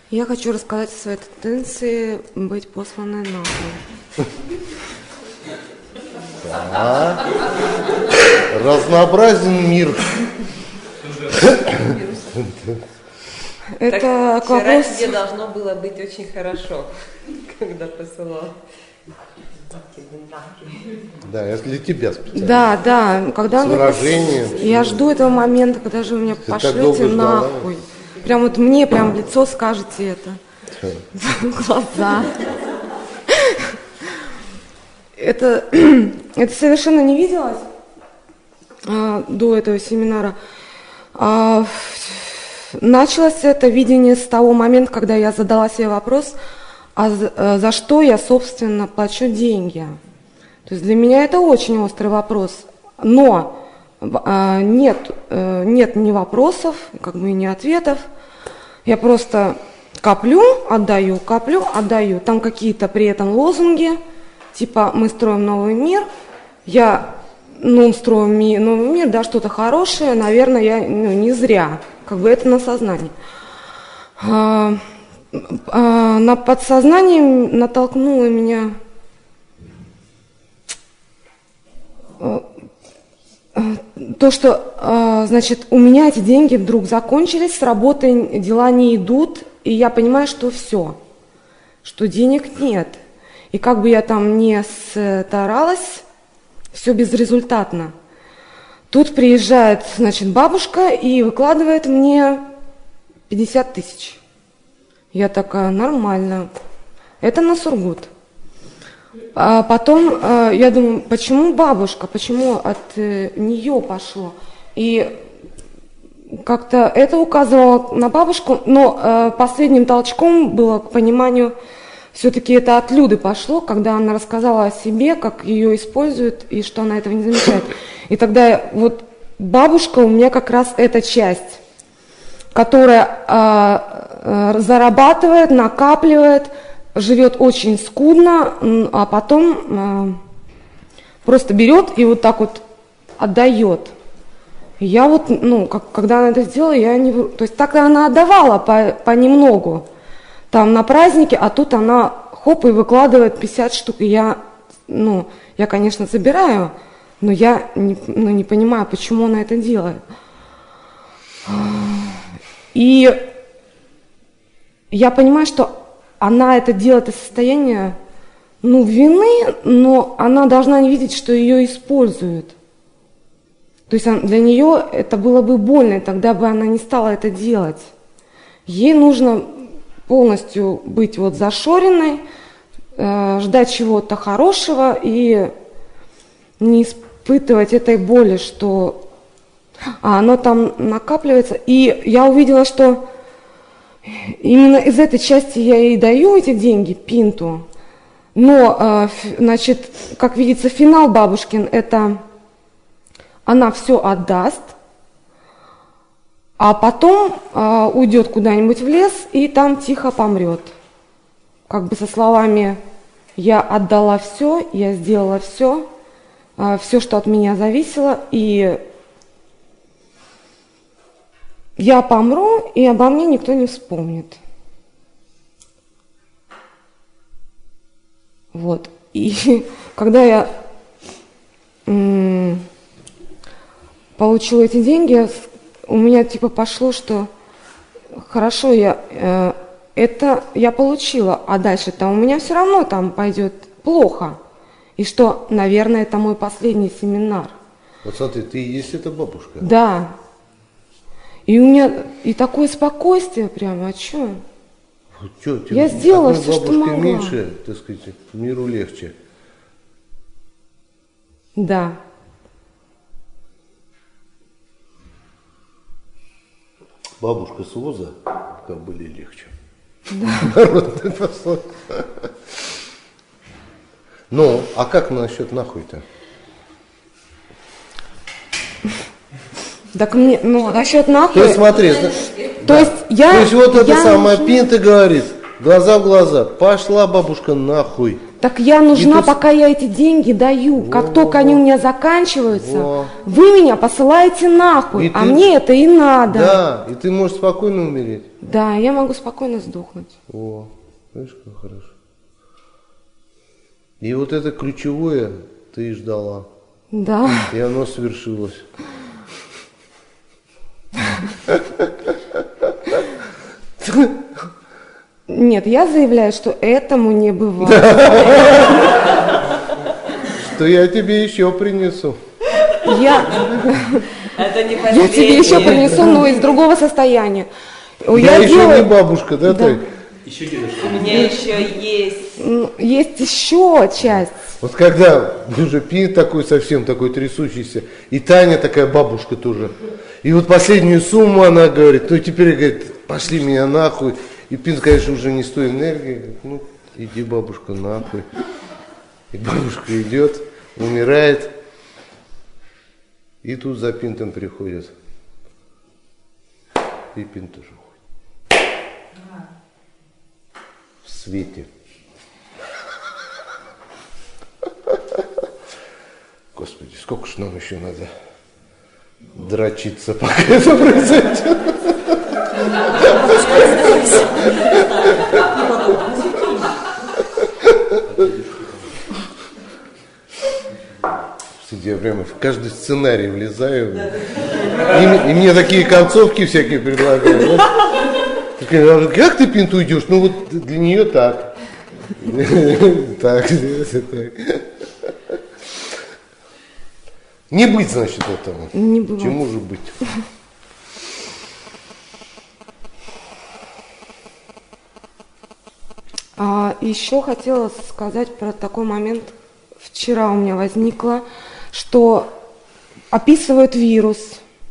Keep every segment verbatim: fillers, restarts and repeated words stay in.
Я хочу рассказать о своей тенденции быть посланной нахуй. Да. Разнообразен мир. Это так, к вопросу... Вчера тебе должно было быть очень хорошо, когда посылал. Да, я для тебя специально. Да, да, когда... С выражением. Я жду этого момента, когда же вы меня Ты пошлете нахуй. Прям вот мне прям в лицо скажете это. Глаза. Это, это совершенно не виделось а, до этого семинара. А, началось это видение с того момента, когда я задала себе вопрос, а за, за что я, собственно, плачу деньги. То есть для меня это очень острый вопрос. Но а, нет, а, нет ни вопросов, как бы и ни ответов. Я просто коплю, отдаю, коплю, отдаю. Там какие-то при этом лозунги. Типа, мы строим новый мир, я, ну, строю ми, новый мир, да, что-то хорошее, наверное, я, ну, не зря, как бы это на сознании. А, а, на подсознании натолкнуло меня а, а, то, что, а, значит, у меня эти деньги вдруг закончились, с работы дела не идут, и я понимаю, что все, что денег нет. И как бы я там ни старалась, все безрезультатно. Тут приезжает, значит, бабушка и выкладывает мне пятьдесят тысяч. Я такая, нормально. Это на Сургут. А потом а, я думаю, почему бабушка, почему от э, нее пошло? И как-то это указывало на бабушку, но э, последним толчком было к пониманию, все-таки это от Люды пошло, когда она рассказала о себе, как ее используют и что она этого не замечает. И тогда вот бабушка у меня как раз эта часть, которая а, а, зарабатывает, накапливает, живет очень скудно, а потом а, просто берет и вот так вот отдает. Я вот, ну, как, когда она это сделала, я не... То есть так она отдавала по, понемногу. Там на празднике, а тут она хоп и выкладывает пятьдесят штук. И я, ну, я, конечно, забираю, но я не, ну, не понимаю, почему она это делает. И я понимаю, что она это делает из состояния, ну, вины, но она должна не видеть, что ее используют. То есть для нее это было бы больно, и тогда бы она не стала это делать. Ей нужно полностью быть вот зашоренной, э, ждать чего-то хорошего и не испытывать этой боли, что а, оно там накапливается. И я увидела, что именно из этой части я ей даю эти деньги, пинту. Но, э, значит, как видится, финал бабушкин, это она все отдаст, а потом э, уйдет куда-нибудь в лес и там тихо помрет. Как бы со словами «я отдала все, я сделала все, э, все, что от меня зависело, и я помру, и обо мне никто не вспомнит». Вот. И когда я м- получила эти деньги, у меня типа пошло, что хорошо, я э, это я получила, а дальше-то у меня все равно там пойдет плохо. И что, наверное, это мой последний семинар. Вот смотри, ты и есть эта бабушка. Да. И у меня и такое спокойствие прямо, а что? Чё, я сделала все, что могла. Меньше, так сказать, миру легче. Да. Бабушка с воза, как были легче. Да. Народный пословица. Ну, а как насчет нахуй-то? Так мне, ну, насчет нахуй. То есть смотри, то да. есть я. То есть вот это я самое нужна... Пинта говорит, глаза в глаза, пошла бабушка нахуй. Так я нужна, тут... пока я эти деньги даю. Во, как только во, они у меня заканчиваются, во. Вы меня посылаете нахуй, и а ты... мне это и надо. Да, и ты можешь спокойно умереть. Да, я могу спокойно сдохнуть. О, видишь, как хорошо. И вот это ключевое ты и ждала. Да. И оно свершилось. Нет, я заявляю, что этому не бывает. Что я тебе еще принесу. Я, Это не я тебе еще принесу, но из другого состояния. Я, я еще делаю... не бабушка, да, да. Ты? Еще дедушка. У меня еще есть. Есть еще часть. Вот когда уже Пин такой совсем такой трясущийся, и Таня такая бабушка тоже. И вот последнюю сумму она говорит, ну теперь говорит, пошли меня нахуй. И Пин, конечно, уже не с той энергией, говорит, ну иди, бабушка, нахуй. И бабушка идет, умирает. И тут за Пинтом приходит. И Пин тоже уходит. В свете. Господи, сколько ж нам еще надо дрочиться, пока это произойдет. Я прямо в каждый сценарий влезаю. И, и мне такие концовки всякие предлагают. Вот. Как ты, Пинт, уйдешь? Ну вот для нее так. Так, так. Не быть, значит, этому. Не бывает. Чему же быть? А, еще хотела сказать про такой момент. Вчера у меня возникло, что описывают вирус.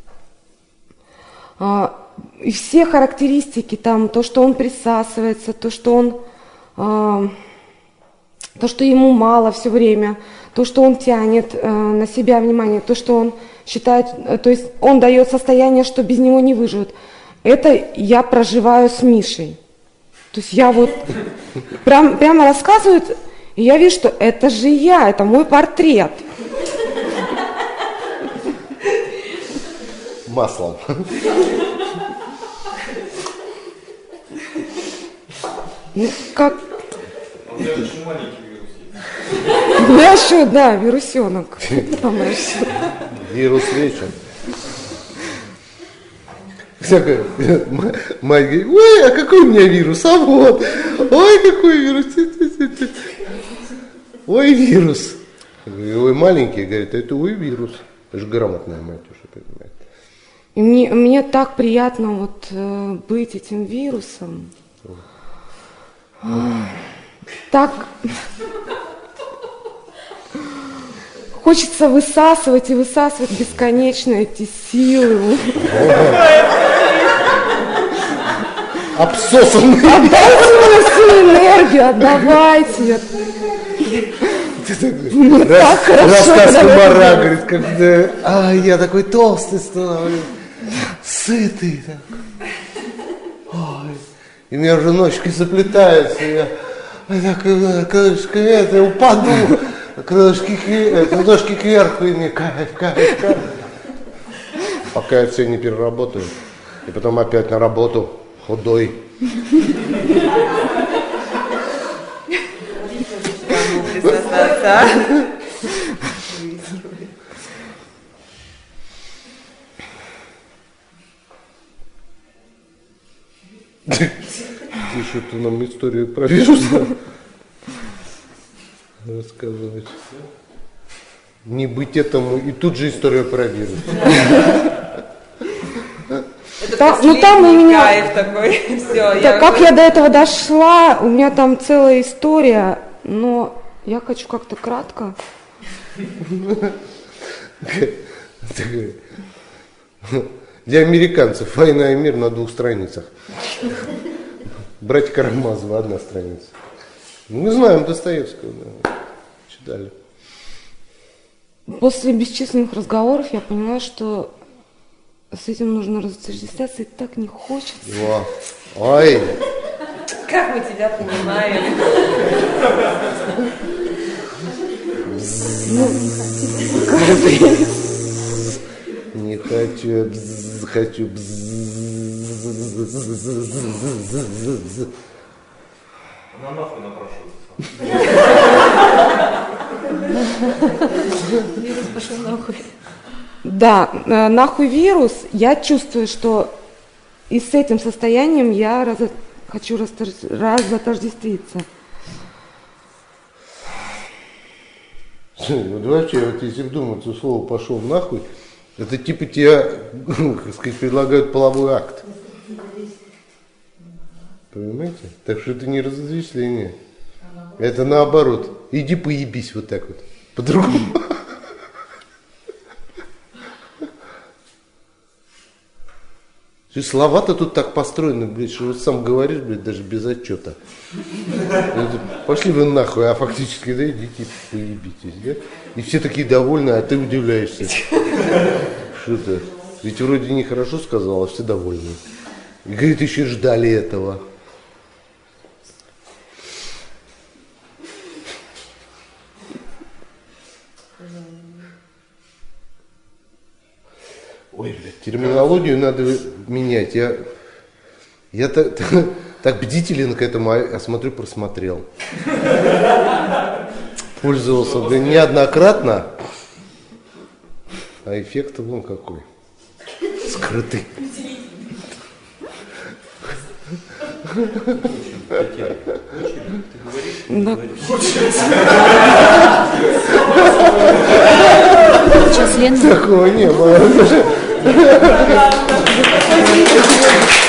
А, и все характеристики, там, то, что он присасывается, то, что он, а, то, что ему мало все время, то, что он тянет а, на себя внимание, то, что он считает, то есть он дает состояние, что без него не выживут. Это я проживаю с Мишей. То есть я вот прям, прямо рассказывают, и я вижу, что это же я, это мой портрет. Маслом. Ну, как... У тебя очень маленький вирус есть. Ну, я еще, да, вирусенок. Вирус вечен. Всякая мать говорит, ой, а какой у меня вирус? А вот, ой, какой вирус. Ой, вирус. Ой, маленький, говорит, это ой, вирус. Это же грамотная мать уже понимает. И мне, мне так приятно вот э, быть этим вирусом. Так хочется высасывать и высасывать бесконечно эти силы. Обсосанные. Отдайте мне всю энергию, отдавайте. Ну, Рас, рассказ комара, говорит, когда а, я такой толстый становлюсь, сытый такой. Ой. И у меня уже ножки заплетаются, я, я так, крышка, это, упаду, крышки, ножки кверху, и мне кайф, кайф, кайф. Пока я все не переработаю, и потом опять на работу худой. Ты что-то нам историю про вирус рассказывать. Не быть этому, и тут же история про вирус. Это ну там у меня кайф такой. Все, я как уже... я до этого дошла, у меня там целая история, но я хочу как-то кратко. Для американцев «Война и мир» на двух страницах. Братья Карамазовы одна страница. Мы знаем Достоевского. Да. Читали. После бесчисленных разговоров я поняла, что с этим нужно разочиститься, и так не хочется. О, ой, Как мы тебя понимаем? Не хочу, бзз, хочу, бзз. Она нахуй напрашивается. Вирус пошел нахуй. Да, э, нахуй вирус. Я чувствую, что и с этим состоянием я раз, хочу разотождествиться. Вот вообще, вот если вдуматься, слово «пошел нахуй», это типа тебе, как сказать, предлагают половой акт. Понимаете? Так что это не разозвеселение. Это наоборот. Иди поебись вот так вот. По-другому. Слова-то тут так построены, блядь, что вот сам говоришь, блядь, даже без отчета. Пошли вы нахуй, а фактически, да, идите поебитесь, да? И все такие довольны, а ты удивляешься. Что-то. Ведь вроде нехорошо сказал, а все довольны. И говорит, еще ждали этого. Ой, блядь, терминологию надо менять. Я, я так, так, так бдителен к этому, а смотрю, просмотрел. Пользовался, блин, неоднократно, а эффект вон какой. Скрытый. Да. Такого не было.